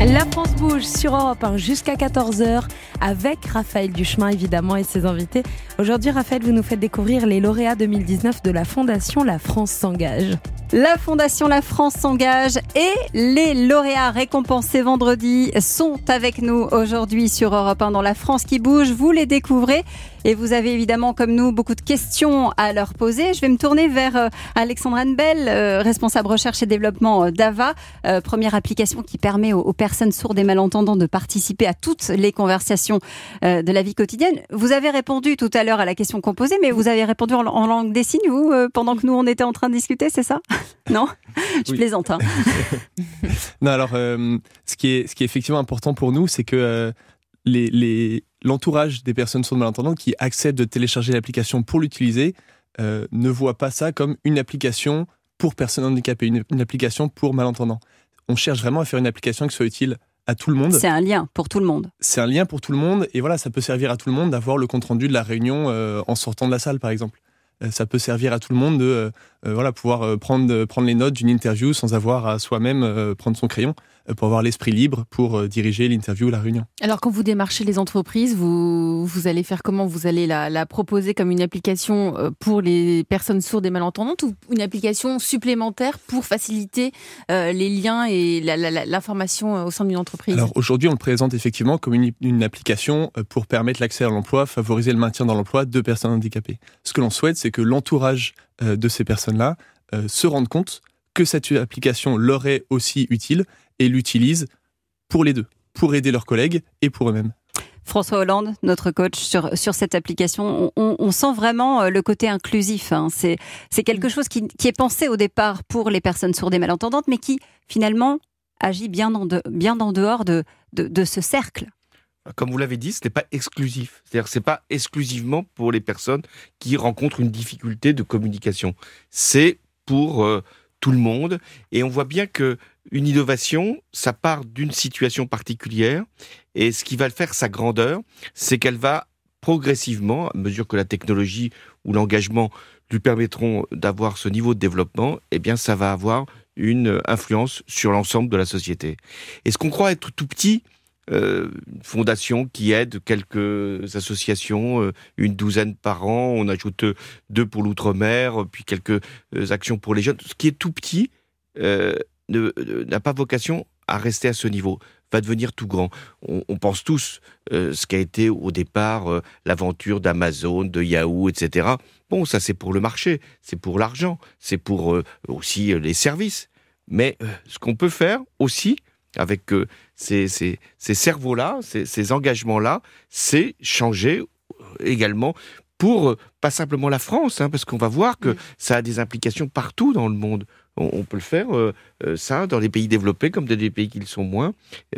La France bouge sur Europe 1 jusqu'à 14h avec Raphaël Duchemin évidemment et ses invités. Aujourd'hui, Raphaël, vous nous faites découvrir les lauréats 2019 de la Fondation La France s'engage. La Fondation La France s'engage et les lauréats récompensés vendredi sont avec nous aujourd'hui sur Europe 1 dans La France qui bouge. Vous les découvrez et vous avez évidemment comme nous beaucoup de questions à leur poser. Je vais me tourner vers Alexandre Bell, responsable recherche et développement d'AVA, première application qui permet aux personnes sourdes et malentendantes de participer à toutes les conversations de la vie quotidienne. Vous avez répondu tout à l'heure à la question qu'on posait, mais vous avez répondu en langue des signes, vous, pendant que nous on était en train de discuter, c'est ça ? Non ? Je plaisante. Hein. Non, alors, ce qui est effectivement important pour nous, c'est que l'entourage des personnes sourdes malentendantes qui acceptent de télécharger l'application pour l'utiliser ne voit pas ça comme une application pour personnes handicapées, une application pour malentendants. On cherche vraiment à faire une application qui soit utile à tout le monde. C'est un lien pour tout le monde. C'est un lien pour tout le monde et voilà, ça peut servir à tout le monde d'avoir le compte-rendu de la réunion en sortant de la salle, par exemple. Ça peut servir à tout le monde de pouvoir prendre les notes d'une interview sans avoir à soi-même prendre son crayon pour avoir l'esprit libre pour diriger l'interview ou la réunion. Alors quand vous démarchez les entreprises, vous allez faire comment ? Vous allez la proposer comme une application pour les personnes sourdes et malentendantes ou une application supplémentaire pour faciliter les liens et l'information au sein d'une entreprise ? Alors aujourd'hui, on le présente effectivement comme une application pour permettre l'accès à l'emploi, favoriser le maintien dans l'emploi de personnes handicapées. Ce que l'on souhaite, c'est que l'entourage de ces personnes-là se rendent compte que cette application leur est aussi utile et l'utilisent pour les deux, pour aider leurs collègues et pour eux-mêmes. François Hollande, notre coach sur cette application, on sent vraiment le côté inclusif. Hein. C'est quelque chose qui est pensé au départ pour les personnes sourdes et malentendantes, mais qui finalement agit bien en dehors de ce cercle. Comme vous l'avez dit, ce n'est pas exclusif. C'est-à-dire que ce n'est pas exclusivement pour les personnes qui rencontrent une difficulté de communication. C'est pour tout le monde. Et on voit bien qu'une innovation, ça part d'une situation particulière. Et ce qui va faire sa grandeur, c'est qu'elle va progressivement, à mesure que la technologie ou l'engagement lui permettront d'avoir ce niveau de développement, eh bien, ça va avoir une influence sur l'ensemble de la société. Et ce qu'on croit être tout petit, une fondation qui aide quelques associations, une douzaine par an, on ajoute 2 pour l'outre-mer, puis quelques actions pour les jeunes. Ce qui est tout petit n'a pas vocation à rester à ce niveau, va devenir tout grand. On pense tous ce qu'a été au départ l'aventure d'Amazon, de Yahoo, etc. Bon, ça c'est pour le marché, c'est pour l'argent, c'est pour aussi les services. Mais ce qu'on peut faire aussi, avec ces cerveaux-là, ces engagements-là, c'est changer également pour, pas simplement la France, parce qu'on va voir que ça a des implications partout dans le monde. On peut le faire, ça, dans les pays développés comme dans des pays qui le sont moins,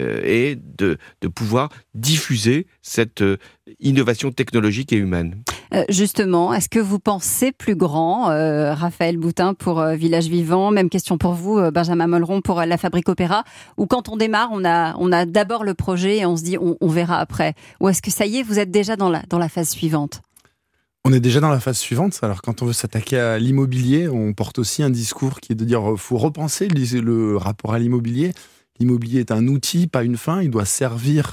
et de pouvoir diffuser cette innovation technologique et humaine. Justement, est-ce que vous pensez plus grand, Raphaël Boutin pour Village Vivant, même question pour vous, Benjamin Molleron pour la Fabrique Opéra, où quand on démarre, on a d'abord le projet et on se dit on verra après. Ou est-ce que ça y est, vous êtes déjà dans la phase suivante ? On est déjà dans la phase suivante. Alors, quand on veut s'attaquer à l'immobilier, on porte aussi un discours qui est de dire faut repenser le rapport à l'immobilier. L'immobilier est un outil, pas une fin. Il doit servir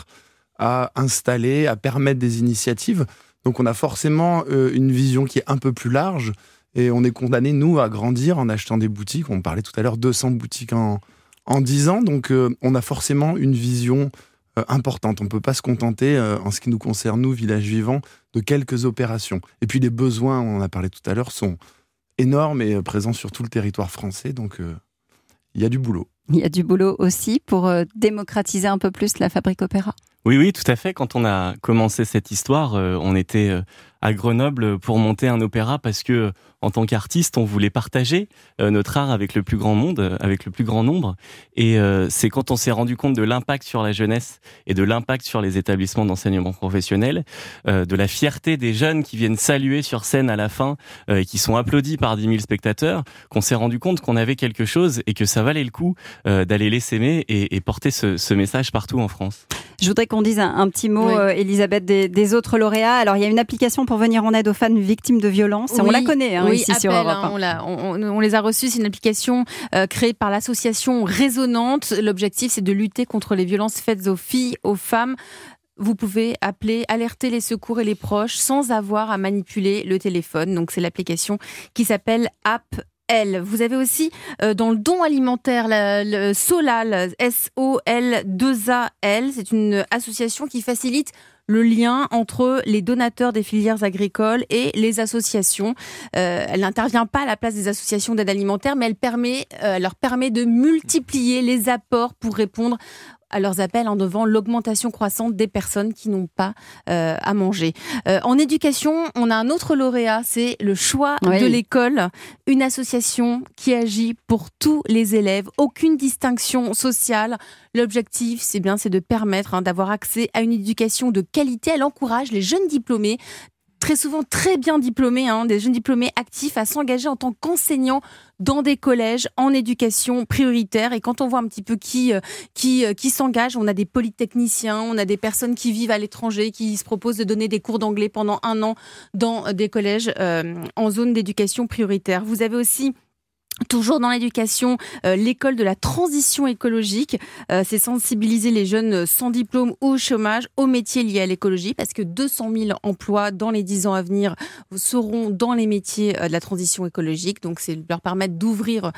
à installer, à permettre des initiatives. Donc, on a forcément une vision qui est un peu plus large. Et on est condamné, nous, à grandir en achetant des boutiques. On parlait tout à l'heure, 200 boutiques en 10 ans. Donc, on a forcément une vision importante. On ne peut pas se contenter, en ce qui nous concerne, nous, Village Vivant, de quelques opérations. Et puis les besoins, on en a parlé tout à l'heure, sont énormes et présents sur tout le territoire français. Donc il y a du boulot. Il y a du boulot aussi pour démocratiser un peu plus la Fabrique Opéra. Oui, tout à fait. Quand on a commencé cette histoire, on était à Grenoble pour monter un opéra parce que, en tant qu'artiste, on voulait partager notre art avec le plus grand monde, avec le plus grand nombre. Et c'est quand on s'est rendu compte de l'impact sur la jeunesse et de l'impact sur les établissements d'enseignement professionnel, de la fierté des jeunes qui viennent saluer sur scène à la fin et qui sont applaudis par 10 000 spectateurs, qu'on s'est rendu compte qu'on avait quelque chose et que ça valait le coup d'aller l'essaimer et porter ce message partout en France. Je voudrais qu'on dise un petit mot, oui. Elisabeth, des autres lauréats. Alors, il y a une application pour venir en aide aux femmes victimes de violences. Oui, on la connaît ici sur Europe 1. On les a reçus. C'est une application créée par l'association Résonante. L'objectif, c'est de lutter contre les violences faites aux filles, aux femmes. Vous pouvez appeler, alerter les secours et les proches sans avoir à manipuler le téléphone. Donc c'est l'application qui s'appelle App-Elle. Vous avez aussi dans le don alimentaire le Solal, SOL2AL. C'est une association qui facilite le lien entre les donateurs des filières agricoles et les associations. Elle n'intervient pas à la place des associations d'aide alimentaire, mais elle leur permet de multiplier les apports pour répondre à leurs appels devant l'augmentation croissante des personnes qui n'ont pas à manger. En éducation, on a un autre lauréat, c'est le choix de l'école, une association qui agit pour tous les élèves, aucune distinction sociale. L'objectif, c'est de permettre d'avoir accès à une éducation de qualité. Elle encourage les jeunes diplômés, très souvent très bien diplômés, des jeunes diplômés actifs, à s'engager en tant qu'enseignants dans des collèges en éducation prioritaire. Et quand on voit un petit peu qui s'engage, on a des polytechniciens, on a des personnes qui vivent à l'étranger, qui se proposent de donner des cours d'anglais pendant 1 an dans des collèges en zone d'éducation prioritaire. Vous avez aussi toujours dans l'éducation, l'école de la transition écologique, c'est sensibiliser les jeunes sans diplôme ou au chômage aux métiers liés à l'écologie, parce que 200 000 emplois dans les 10 ans à venir seront dans les métiers de la transition écologique. Donc c'est leur permettre d'ouvrir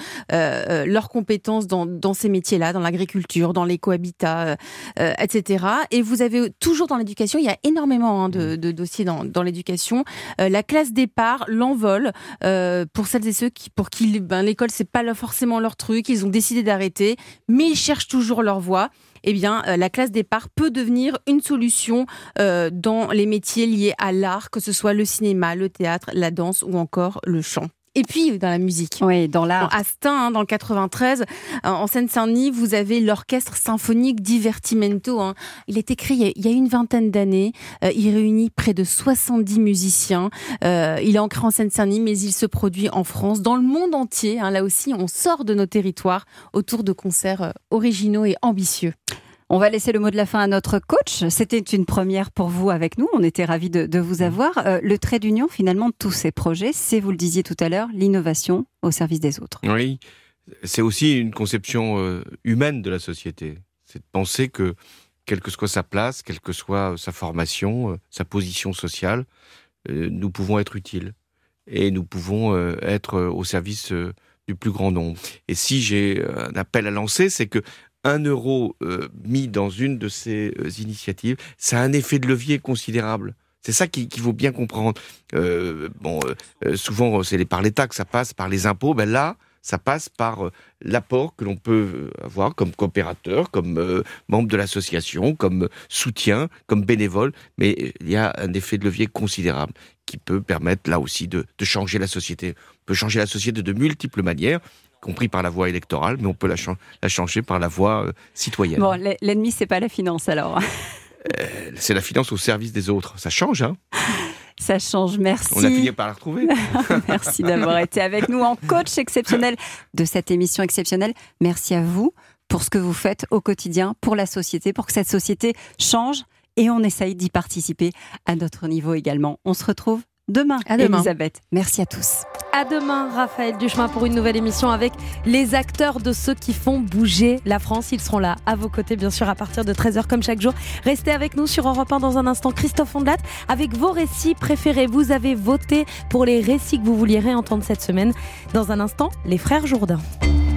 leurs compétences dans ces métiers-là, dans l'agriculture, dans l'écohabitat, etc. Et vous avez toujours dans l'éducation, il y a énormément de dossiers dans l'éducation. La classe départ, l'envol, pour celles et ceux pour qui l'école, c'est pas forcément leur truc, ils ont décidé d'arrêter, mais ils cherchent toujours leur voie. Eh bien, la classe départ peut devenir une solution dans les métiers liés à l'art, que ce soit le cinéma, le théâtre, la danse ou encore le chant. Et puis, dans la musique. Oui, dans l'art. À Stein, dans le 93, en Seine-Saint-Denis, vous avez l'orchestre symphonique Divertimento. Il a été créé il y a une 20aine d'années. Il réunit près de 70 musiciens. Il est ancré en Seine-Saint-Denis, mais il se produit en France, dans le monde entier. Là aussi, on sort de nos territoires autour de concerts originaux et ambitieux. On va laisser le mot de la fin à notre coach. C'était une première pour vous avec nous. On était ravis de vous avoir. Le trait d'union, finalement, de tous ces projets, c'est, vous le disiez tout à l'heure, l'innovation au service des autres. Oui, c'est aussi une conception humaine de la société. C'est de penser que, quelle que soit sa place, quelle que soit sa formation, sa position sociale, nous pouvons être utiles. Et nous pouvons être au service du plus grand nombre. Et si j'ai un appel à lancer, c'est que 1 euro mis dans une de ces initiatives, ça a un effet de levier considérable. C'est ça qu'il faut bien comprendre. Souvent, c'est par l'État que ça passe, par les impôts. Là, ça passe par l'apport que l'on peut avoir comme coopérateur, comme membre de l'association, comme soutien, comme bénévole. Mais il y a un effet de levier considérable qui peut permettre, là aussi, de changer la société. On peut changer la société de multiples manières, compris par la voie électorale, mais on peut la changer par la voie citoyenne. Bon, l'ennemi, c'est pas la finance, alors. C'est la finance au service des autres. Ça change, Ça change, merci. On a fini par la retrouver. Merci d'avoir été avec nous en coach exceptionnel de cette émission exceptionnelle. Merci à vous pour ce que vous faites au quotidien, pour la société, pour que cette société change, et on essaye d'y participer à notre niveau également. On se retrouve demain, Elisabeth. Merci à tous. À demain, Raphaël Duchemin, pour une nouvelle émission avec les acteurs de ceux qui font bouger la France. Ils seront là à vos côtés, bien sûr, à partir de 13h comme chaque jour. Restez avec nous sur Europe 1 dans un instant. Christophe Ondelat avec vos récits préférés. Vous avez voté pour les récits que vous vouliez réentendre cette semaine. Dans un instant, les frères Jourdain.